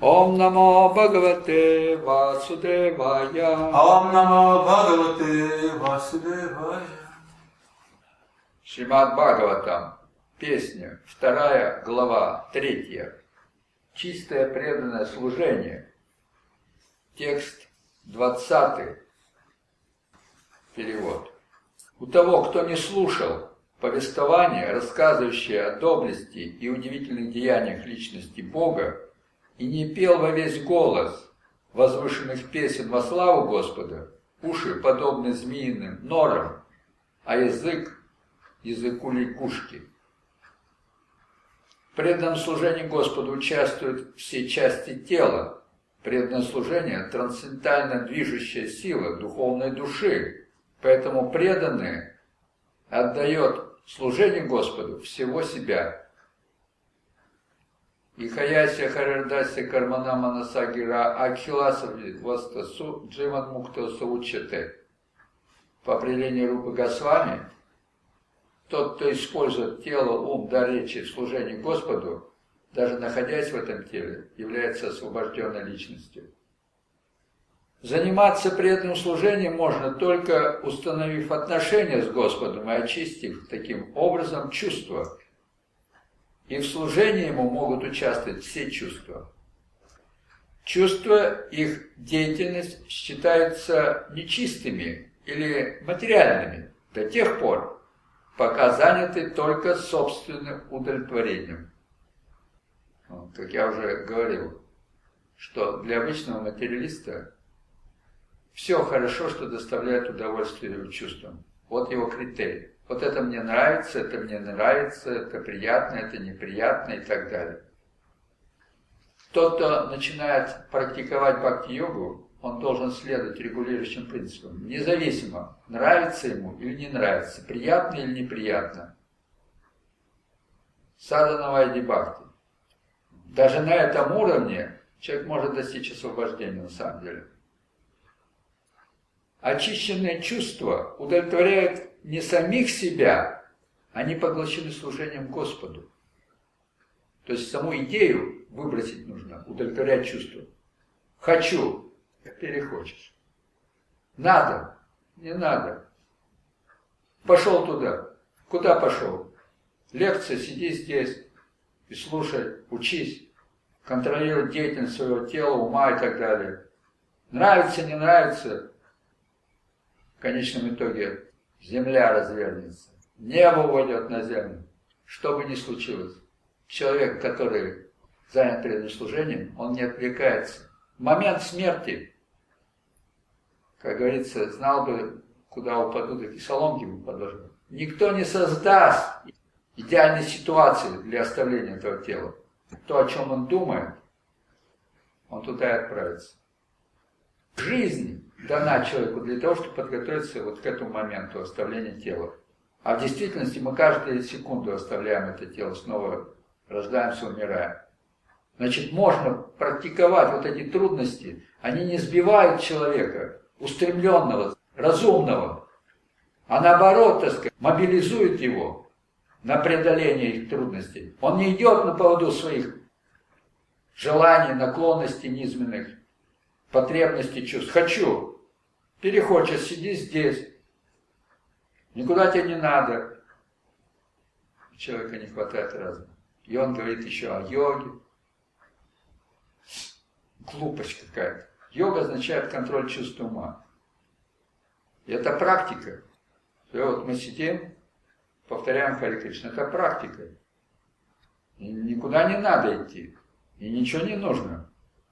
Ом намо Бхагавате Васудевая. Ом намо Бхагавате Васудевая. Шримад Бхагаватам. Песня. 2 глава. 3. Чистое преданное служение. Текст 20. Перевод. У того, кто не слушал повествование, рассказывающее о доблести и удивительных деяниях личности Бога, и не пел во весь голос возвышенных песен во славу Господа, уши подобны змеиным норам, а язык языку лягушки. В преданном служении Господу участвуют все части тела. Преданное служение – трансцендентально движущая сила духовной души, поэтому преданный отдает служению Господу всего себя. Ихаяся харардася кармана манасагира акхиласави вастасу дживан мукта саучате. По определению Рупы Госвами, тот, кто использует тело, ум, дар речи в служении Господу, даже находясь в этом теле, является освобожденной личностью. Заниматься преданным служением можно только установив отношения с Господом и очистив таким образом чувства. И в служении Ему могут участвовать все чувства. Чувства, их деятельность считаются нечистыми или материальными до тех пор, пока заняты только собственным удовлетворением. Как я уже говорил, что для обычного материалиста все хорошо, что доставляет удовольствие его чувствам. Вот его критерий. Вот это мне нравится, это приятно, это неприятно и так далее. Тот, кто начинает практиковать бхакти-йогу, он должен следовать регулирующим принципам, независимо, нравится ему или не нравится, приятно или неприятно. Садхана вайди бхакти. Даже на этом уровне человек может достичь освобождения на самом деле. Очищенные чувства удовлетворяют не самих себя, они поглощены служением Господу. То есть саму идею выбросить нужно, удовлетворять чувства. Хочу, перехочешь. Надо, не надо. Пошел туда. Куда пошел? Лекция, сиди здесь и слушай, учись, контролируй деятельность своего тела, ума и так далее. Нравится, не нравится, в конечном итоге земля развернется, небо упадет на землю. Что бы ни случилось, человек, который занят преданным служением, он не отвлекается. В момент смерти, как говорится, знал бы, куда упаду, такие соломки бы подложил. Никто не создаст идеальной ситуации для оставления этого тела. То, о чем он думает, он туда и отправится. Жизнь дана человеку для того, чтобы подготовиться вот к этому моменту оставления тела. А в действительности мы каждую секунду оставляем это тело, снова рождаемся, умираем. Значит, можно практиковать вот эти трудности, они не сбивают человека, устремленного, разумного, а наоборот, так сказать, мобилизуют его на преодоление их трудностей. Он не идет на поводу своих желаний, наклонностей низменных, потребностей, чувств. Хочу. Перехочешь, сиди здесь. Никуда тебе не надо. У человека не хватает разума. И он говорит еще о йоге. Глупость какая-то. Йога означает контроль чувств ума. И это практика. И вот мы сидим, повторяем Харе Кришна. Это практика. И никуда не надо идти. И ничего не нужно.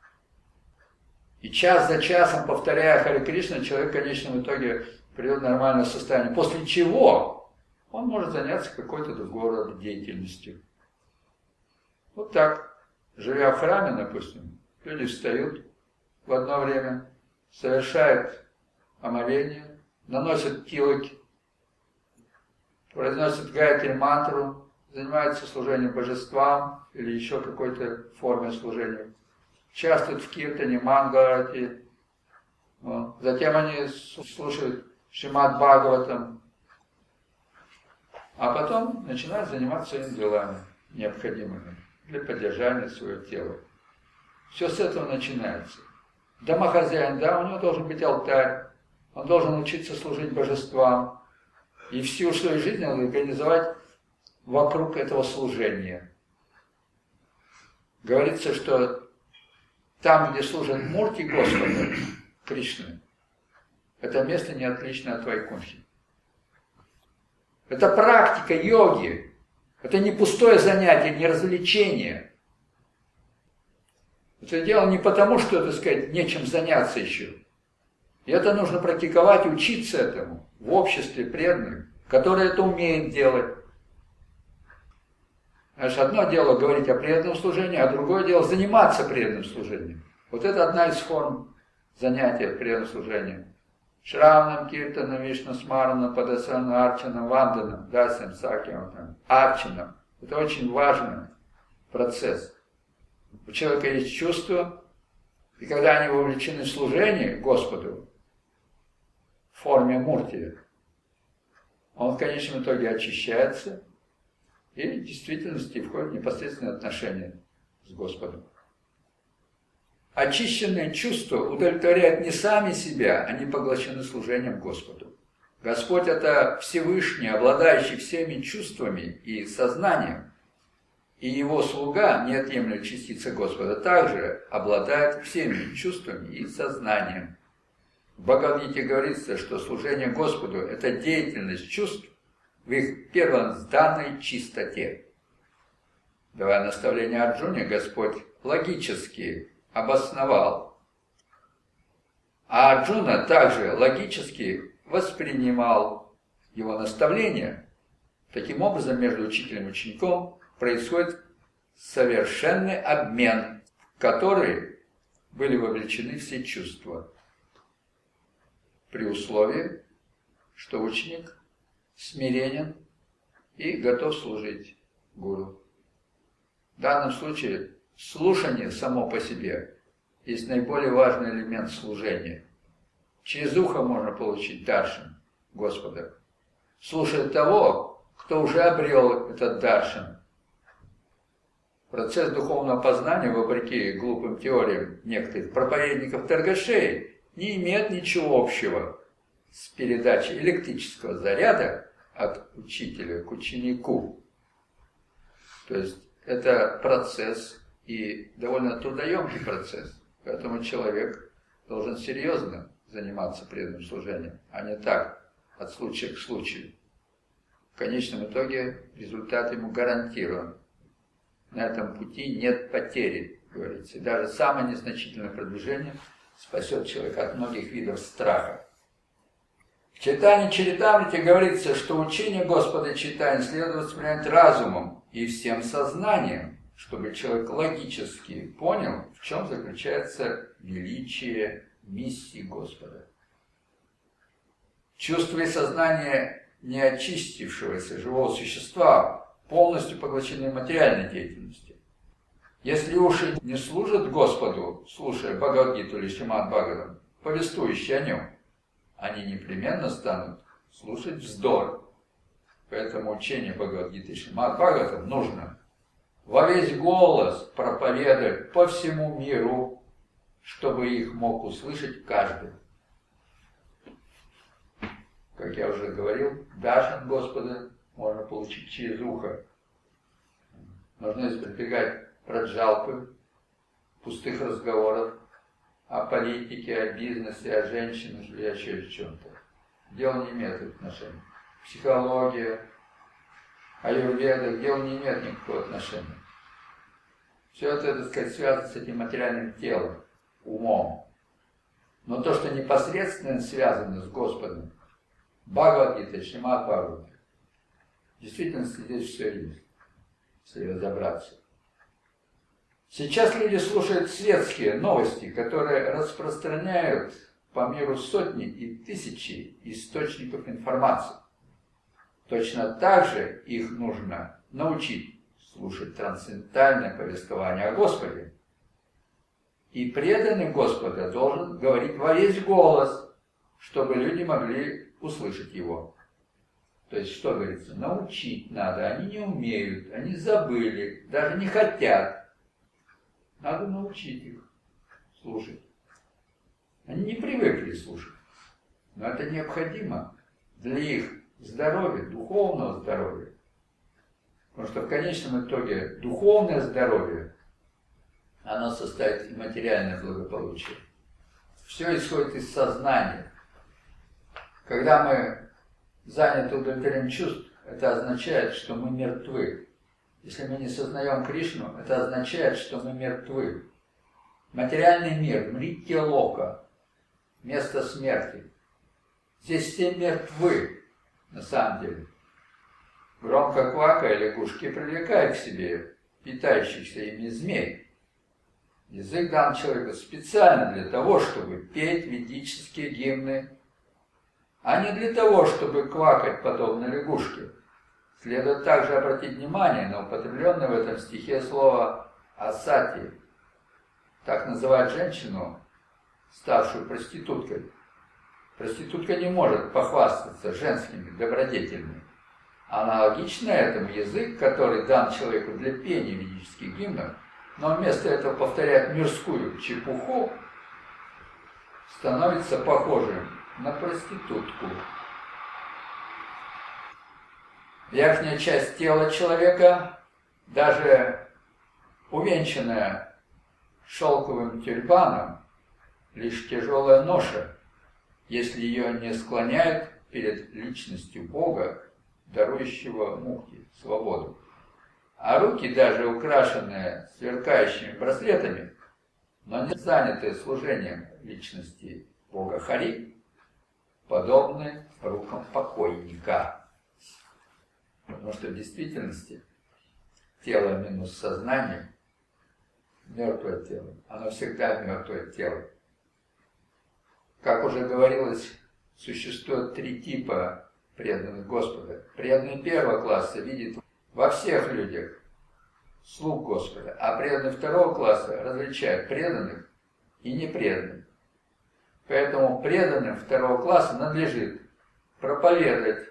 И час за часом, повторяя Харе Кришна, человек в конечном итоге придет в нормальное состояние. После чего он может заняться какой-то другой рода деятельностью. Вот так. Живя в храме, допустим, люди встают в одно время, совершают омовение, наносят тилоки, произносят гайатри мантру, занимаются служением божествам или еще какой-то форме служения. Участвуют в киртане, мангарати. Вот. Затем они слушают Шримад Бхагаватам. А потом начинают заниматься своими делами необходимыми для поддержания своего тела. Все с этого начинается. Домохозяин, да, у него должен быть алтарь, он должен учиться служить божествам. И всю свою жизнь он организовать вокруг этого служения. Говорится, что там, где служат Мурти Господа, Кришны, это место не отлично от Вайкунхи. Это практика йоги. Это не пустое занятие, не развлечение. Это дело не потому, что, так сказать, нечем заняться еще. И это нужно практиковать, учиться этому в обществе преданных, которые это умеют делать. Знаешь, одно дело говорить о преданном служении, а другое дело заниматься преданным служением. Вот это одна из форм занятия преданным служением. Шравнам, Киртанам, Вишну Смаранам, Падасану, Арчанам, Ванданам, Дасям, Сакьям, Арчанам. Это очень важный процесс. У человека есть чувства, и когда они вовлечены в служение Господу в форме мурти, он в конечном итоге очищается и в действительности входит в непосредственные отношения с Господом. Очищенные чувства удовлетворяют не сами себя, они поглощены служением Господу. Господь – это Всевышний, обладающий всеми чувствами и сознанием. И его слуга, неотъемлемая частица Господа, также обладает всеми чувствами и сознанием. В Бхагавад-гите говорится, что служение Господу – это деятельность чувств в их первозданной чистоте. Давая наставление Арджуне, Господь логически обосновал. А Арджуна также логически воспринимал его наставления. Таким образом, между учителем и учеником происходит совершенный обмен, в который были вовлечены все чувства, при условии, что ученик смиренен и готов служить гуру. В данном случае слушание само по себе есть наиболее важный элемент служения. Через ухо можно получить даршан Господа. Слушая того, кто уже обрел этот даршан. Процесс духовного познания, вопреки глупым теориям некоторых проповедников-торгашей, не имеет ничего общего с передачей электрического заряда от учителя к ученику. То есть это процесс и довольно трудоемкий процесс. Поэтому человек должен серьезно заниматься преданным служением, а не так, от случая к случаю. В конечном итоге результат ему гарантирован. На этом пути нет потери, говорится. И даже самое незначительное продвижение спасет человека от многих видов страха. В Чайтанья Чаритамрите говорится, что учение Господа Чайтаньи следует воспринять разумом и всем сознанием, чтобы человек логически понял, в чем заключается величие миссии Господа. Чувство и сознание неочистившегося живого существа полностью поглощены материальной деятельностью. Если уши не служат Господу, слушая Бхагавад-гиту или Шримад-Бхагаватам, повествующие о нем, они непременно станут слушать вздор. Поэтому учение Бхагавад-гиты и Шримад-Бхагаватам нужно во весь голос проповедовать по всему миру, чтобы их мог услышать каждый. Как я уже говорил, даршан Господа можно получить через ухо. Нужно избегать праджалпы, пустых разговоров о политике, о бизнесе, о женщинах или еще о чем-то. Дело не имеет отношения. Психология, аюрведа, дело не имеет никакого отношения. Все это, так сказать, связано с этим материальным телом, умом. Но то, что непосредственно связано с Господом, Бхагавад-гита, Шримад-Бхагаватам, действительно здесь все есть, если разобраться. Сейчас люди слушают светские новости, которые распространяют по миру сотни и тысячи источников информации. Точно так же их нужно научить слушать трансцендентальное повествование о Господе. И преданный Господа должен говорить во весь голос, чтобы люди могли услышать его. То есть, что говорится, научить надо, они не умеют, они забыли, даже не хотят. Надо научить их. слушать. Они не привыкли слушать. Но это необходимо для их здоровья, духовного здоровья. Потому что в конечном итоге духовное здоровье, оно состоит из материального благополучия. Все исходит из сознания. Когда мы заняты удовлетворением чувств, это означает, что мы мертвы. Если мы не сознаем Кришну, это означает, что мы мертвы. Материальный мир, мритья лока, место смерти. Здесь все мертвы, на самом деле. Громко квакая, лягушки привлекают к себе питающихся ими змей. Язык дан человеку специально для того, чтобы петь ведические гимны, а не для того, чтобы квакать подобно лягушке. Следует также обратить внимание на употребленное в этом стихе слово «асати». Так называют женщину, ставшую проституткой. Проститутка не может похвастаться женскими добродетелями. Аналогично этому язык, который дан человеку для пения ведических гимнов, но вместо этого повторяет мирскую чепуху, становится похожим на проститутку. Верхняя часть тела человека, даже увенчанная шелковым тюрбаном, лишь тяжелая ноша, если ее не склоняют перед личностью Бога, дарующего мукти, свободу. А руки, даже украшенные сверкающими браслетами, но не занятые служением личности Бога Хари, подобны рукам покойника. Потому что в действительности тело минус сознание, мертвое тело, оно всегда мертвое тело. Как уже говорилось, существует 3 типа преданных Господа. Преданный первого класса видит во всех людях слуг Господа, а преданный второго класса различает преданных и непреданных. Поэтому преданным второго класса надлежит проповедовать,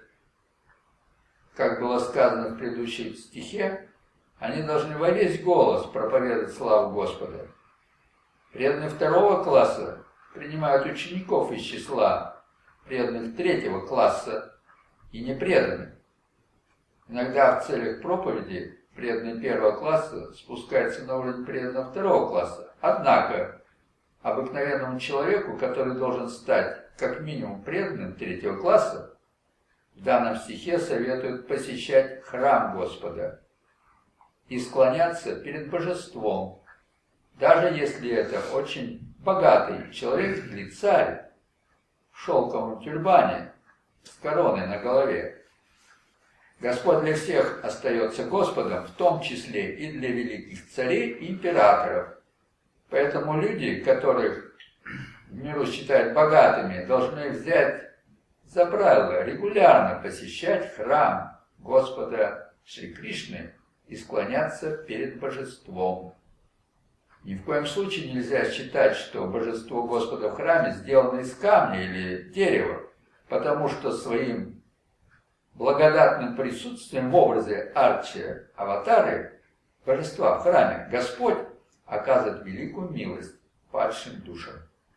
как было сказано в предыдущем стихе, они должны во весь голос проповедовать славу Господа. Преданные второго класса принимают учеников из числа преданных третьего класса и непреданных. Иногда в целях проповеди преданные первого класса спускаются на уровень преданного второго класса. Однако обыкновенному человеку, который должен стать как минимум преданным третьего класса, в данном стихе советуют посещать храм Господа и склоняться перед божеством, даже если это очень богатый человек или царь в шелковом тюрбане с короной на голове. Господь для всех остается Господом, в том числе и для великих царей и императоров. Поэтому люди, которых в миру считают богатыми, должны взять за правило регулярно посещать храм Господа Шри Кришны и склоняться перед божеством. Ни в коем случае нельзя считать, что божество Господа в храме сделано из камня или дерева, потому что своим благодатным присутствием в образе арчи аватары божества в храме Господь оказывает великую милость падшим душам.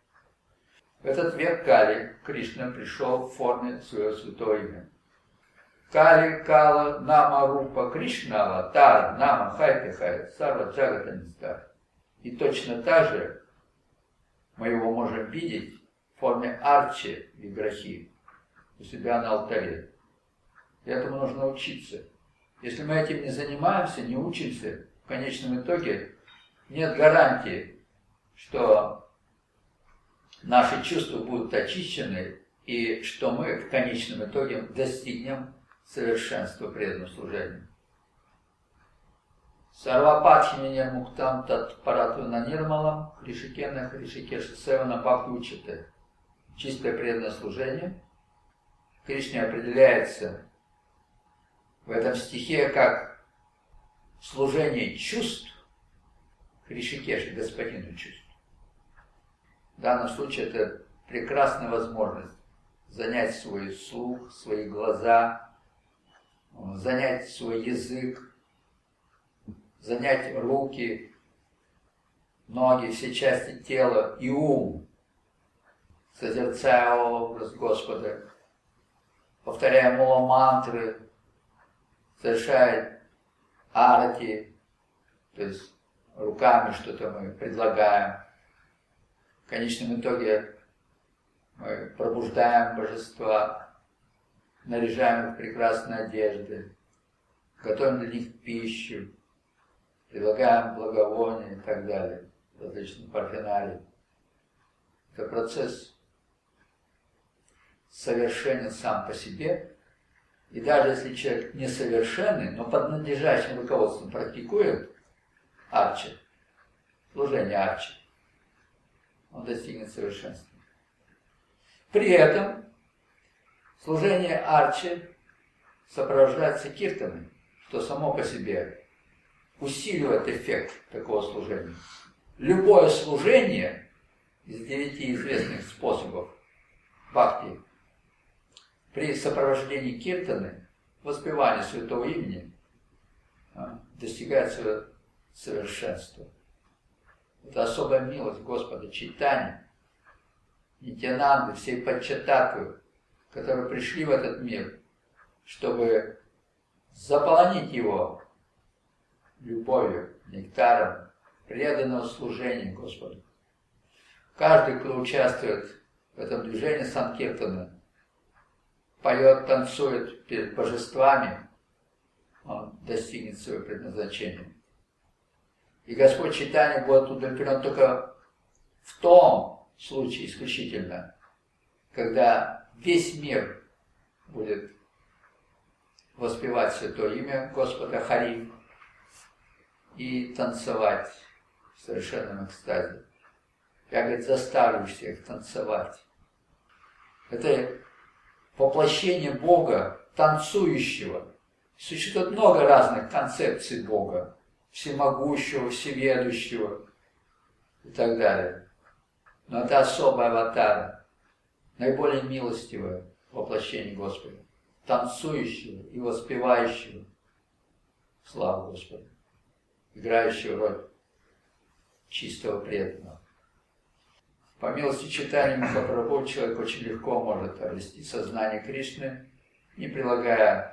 В этот век Кали Кришна пришел в форме своего святого имени. Кали Кала Нама Рупа Кришна Аватара Нама Хайте Хай Сарва Джагата Нистар. И точно так же мы его можем видеть в форме арчи виграхи у себя на алтаре. И этому нужно учиться. Если мы этим не занимаемся, не учимся, в конечном итоге нет гарантии, что наши чувства будут очищены и что мы в конечном итоге достигнем совершенства преданного служения. Сарвападхиминя муктам тат паратвана нирмалам хришикена хришикеша севана бхакти учите. Чистое преданное служение Кришне определяется в этом стихе как служение чувств Хришикеша, господину чувств. В данном случае это прекрасная возможность занять свой слух, свои глаза, занять свой язык, занять руки, ноги, все части тела и ум, созерцая образ Господа, повторяя мула-мантры, совершая арати, то есть руками что-то мы предлагаем. В конечном итоге мы пробуждаем божества, наряжаем их в прекрасные одежды, готовим для них пищу, предлагаем благовония и так далее, различные парфеналии. Это процесс совершенен сам по себе, и даже если человек несовершенный, но под надлежащим руководством практикует арчи, служение арчи, он достигнет совершенства. При этом служение арчи сопровождается киртаной, что само по себе усиливает эффект такого служения. Любое служение из 9 известных способов бхакти при сопровождении киртаны, воспевании святого имени, достигает своего совершенства. Это особая милость Господа Чайтаньи, Нитьянанды, всей Панчататтвы, которые пришли в этот мир, чтобы заполонить его любовью, нектаром преданного служения Господу. Каждый, кто участвует в этом движении Санкиртана, поет, танцует перед божествами, он достигнет своего предназначения. И Господь Чайтанья будет удовлетворен только в том случае исключительно, когда весь мир будет воспевать святое имя Господа Хари и танцевать в совершенном экстазе. Я, говорит, заставлю всех танцевать. Это воплощение Бога, танцующего. Существует много разных концепций Бога. Всемогущего, всеведущего и так далее. Но это особая аватара, наиболее милостивое воплощение Господа, танцующего и воспевающего славу Господа, играющего роль чистого преданного. По милости Чайтаньи Махапрабху человек очень легко может обрести сознание Кришны, не прилагая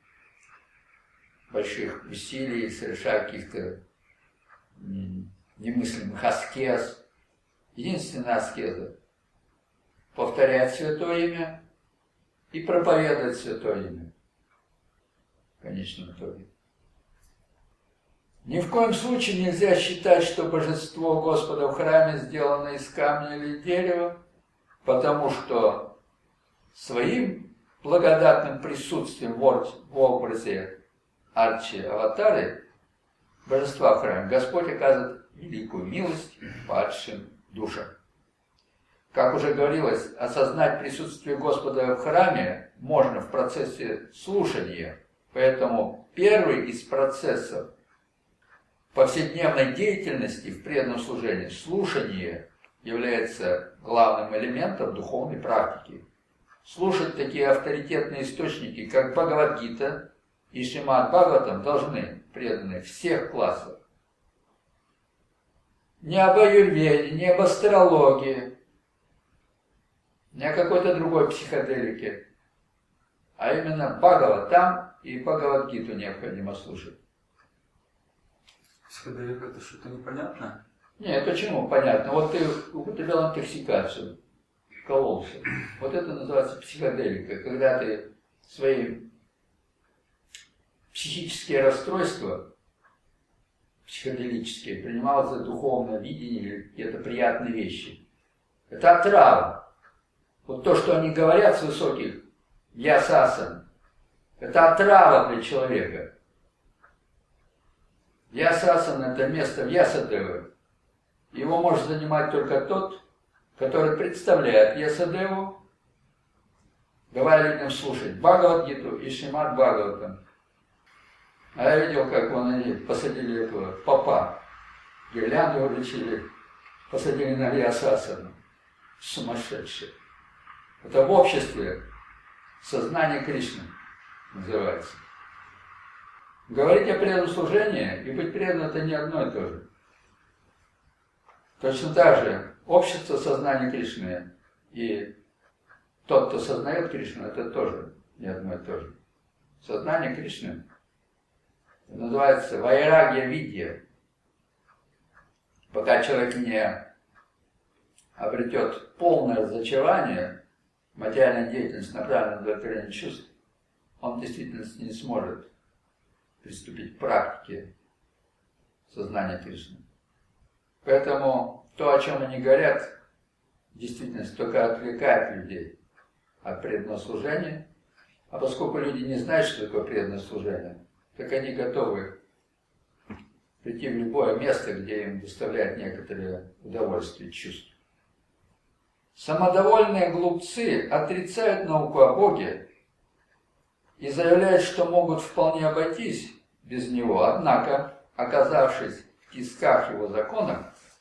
больших усилий, совершая каких-то немыслимых аскез. Единственная аскеза — повторять святое имя и проповедовать святое имя в конечном итоге. Ни в коем случае нельзя считать, что божество Господа в храме сделано из камня или дерева, потому что своим благодатным присутствием в образе арчи аватары, божества в храме, Господь оказывает великую милость падшим душам. Как уже говорилось, осознать присутствие Господа в храме можно в процессе слушания, поэтому первый из процессов повседневной деятельности в преданном служении, слушание, является главным элементом духовной практики. Слушать такие авторитетные источники, как Бхагавад-гита и Шримад Бхагаватам, должны преданные всех классов. Не об аюрведе, не об астрологии, не о какой-то другой психоделике, а именно Бхагаватам и Бхагавад-гиту необходимо слушать. Психоделика — это что-то непонятное? Нет, почему? Понятно. Вот ты употреблял интоксикацию, кололся. Вот это называется психоделика, когда ты свои психические расстройства, психоделические, принимал за духовное видение или какие-то приятные вещи. Это отрава. Вот то, что они говорят с высоких ясасан, это отрава для человека. Ясасан — это место в Ясадеве. Его может занимать только тот, который представляет Ясадеву, давая людям слушать Бхагавад-гиту и Шримад Бхагаватам. А я видел, как они посадили этого попа, гирлянду вручили, посадили на Ясасану. Сумасшедшие. Это в обществе сознание Кришны называется. Говорить о преданном служении и быть преданным — это не одно и то же. Точно так же общество сознания Кришны и тот, кто сознает Кришну, это тоже не одно и то же. Сознание Кришны называется вайрагья видья. Пока человек не обретет полное разочарование, материальная деятельность направлена на удовлетворение чувств, он в действительности не сможет приступить к практике сознания Кришны. Поэтому то, о чем они говорят, в действительности только отвлекает людей от преданного служения. А поскольку люди не знают, что такое преданное служение, так они готовы прийти в любое место, где им доставляет некоторое удовольствие чувств. Самодовольные глупцы отрицают науку о Боге и заявляют, что могут вполне обойтись без Него. Однако, оказавшись в тисках Его законов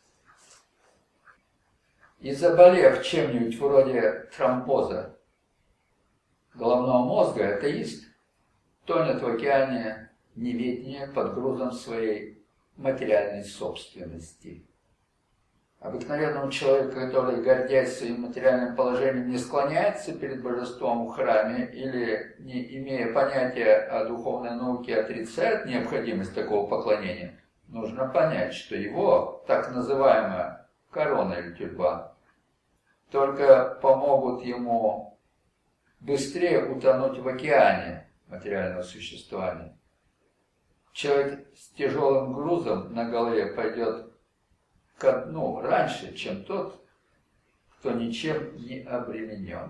и заболев чем-нибудь вроде тромбоза головного мозга, атеист тонет в океане неведения под грузом своей материальной собственности. Обыкновенному человеку, который, гордясь своим материальным положением, не склоняется перед божеством в храме или, не имея понятия о духовной науке, отрицает необходимость такого поклонения, нужно понять, что его так называемая корона или тюрьма только помогут ему быстрее утонуть в океане материального существования. Человек с тяжелым грузом на голове пойдет ко дну раньше, чем тот, кто ничем не обременен.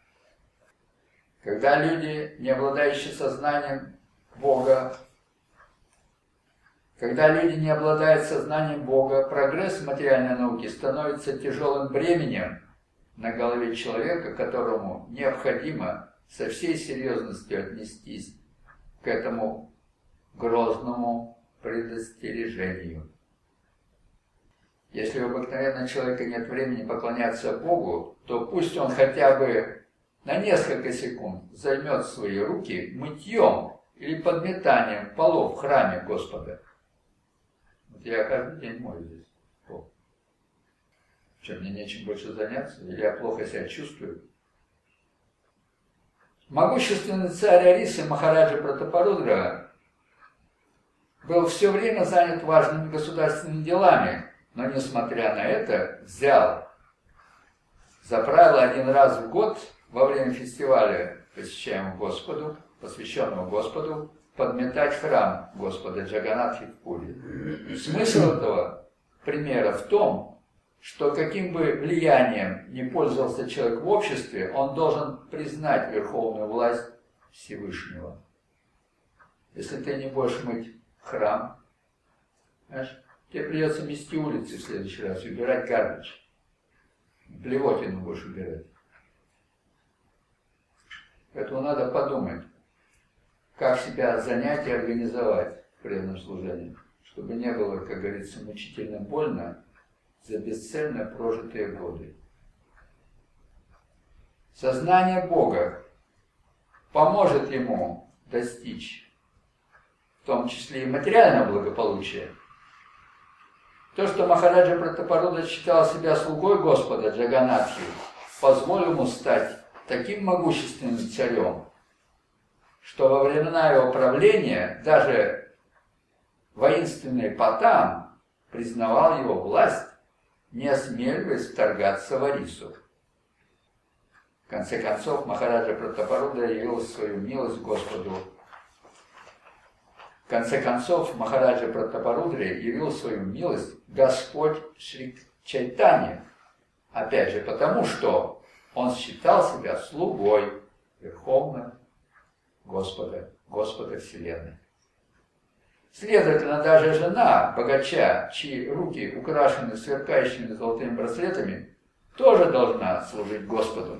Когда люди, не обладающие сознанием Бога, прогресс материальной науки становится тяжелым бременем на голове человека, которому необходимо со всей серьезностью отнестись к этому грозному предостережению. Если у обыкновенного человека нет времени поклоняться Богу, то пусть он хотя бы на несколько секунд займет свои руки мытьем или подметанием полов в храме Господа. Вот я каждый день мою здесь пол. Что, мне нечем больше заняться? Или я плохо себя чувствую? Могущественный царь Арисы Махараджа Пратапарудра был все время занят важными государственными делами, но, несмотря на это, взял за правило один раз в год во время фестиваля, посвященного Господу, подметать храм Господа Джаганатхи в Пури. Смысл этого примера в том, что каким бы влиянием ни пользовался человек в обществе, он должен признать верховную власть Всевышнего. Если ты не будешь мыть храм, знаешь, тебе придется мести улицы в следующий раз, убирать гарбидж. Блевотину будешь убирать. Поэтому надо подумать, как себя занять и организовать в преданном служении, чтобы не было, как говорится, мучительно больно за бесцельно прожитые годы. Сознание Бога поможет ему достичь, в том числе и материального благополучия. То, что Махараджа Пратапарудра считал себя слугой Господа Джаганатхи, позволило ему стать таким могущественным царем, что во времена его правления даже воинственный Патан признавал его власть, не осмеливаясь вторгаться в Арису. В конце концов, Махараджа Пратапарудра явил свою милость Господу. Господь Шри Чайтанья. Опять же, потому что он считал себя слугой Верховного Господа Вселенной. Следовательно, даже жена богача, чьи руки украшены сверкающими золотыми браслетами, тоже должна служить Господу.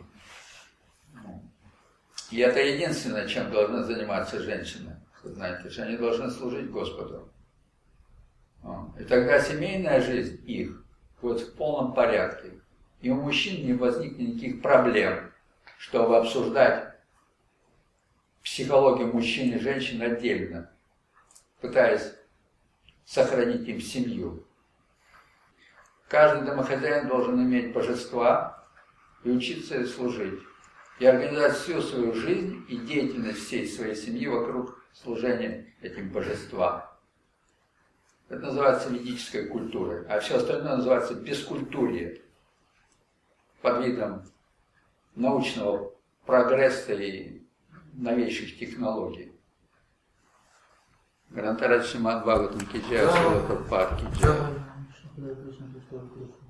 И это единственное, чем должна заниматься женщина. Знаете, что они должны служить Господу. И тогда семейная жизнь их будет в полном порядке. И у мужчин не возникнет никаких проблем, чтобы обсуждать психологию мужчин и женщин отдельно, пытаясь сохранить им семью. Каждый домохозяин должен иметь божества и учиться служить. И организовать всю свою жизнь и деятельность всей своей семьи вокруг служения этим божествам. Это называется ведической культурой. А все остальное называется бескультурье. Под видом научного прогресса и новейших технологий. Грантарадж Шримад Бхагаватам ки джай, Шрила Прабхупад ки джай.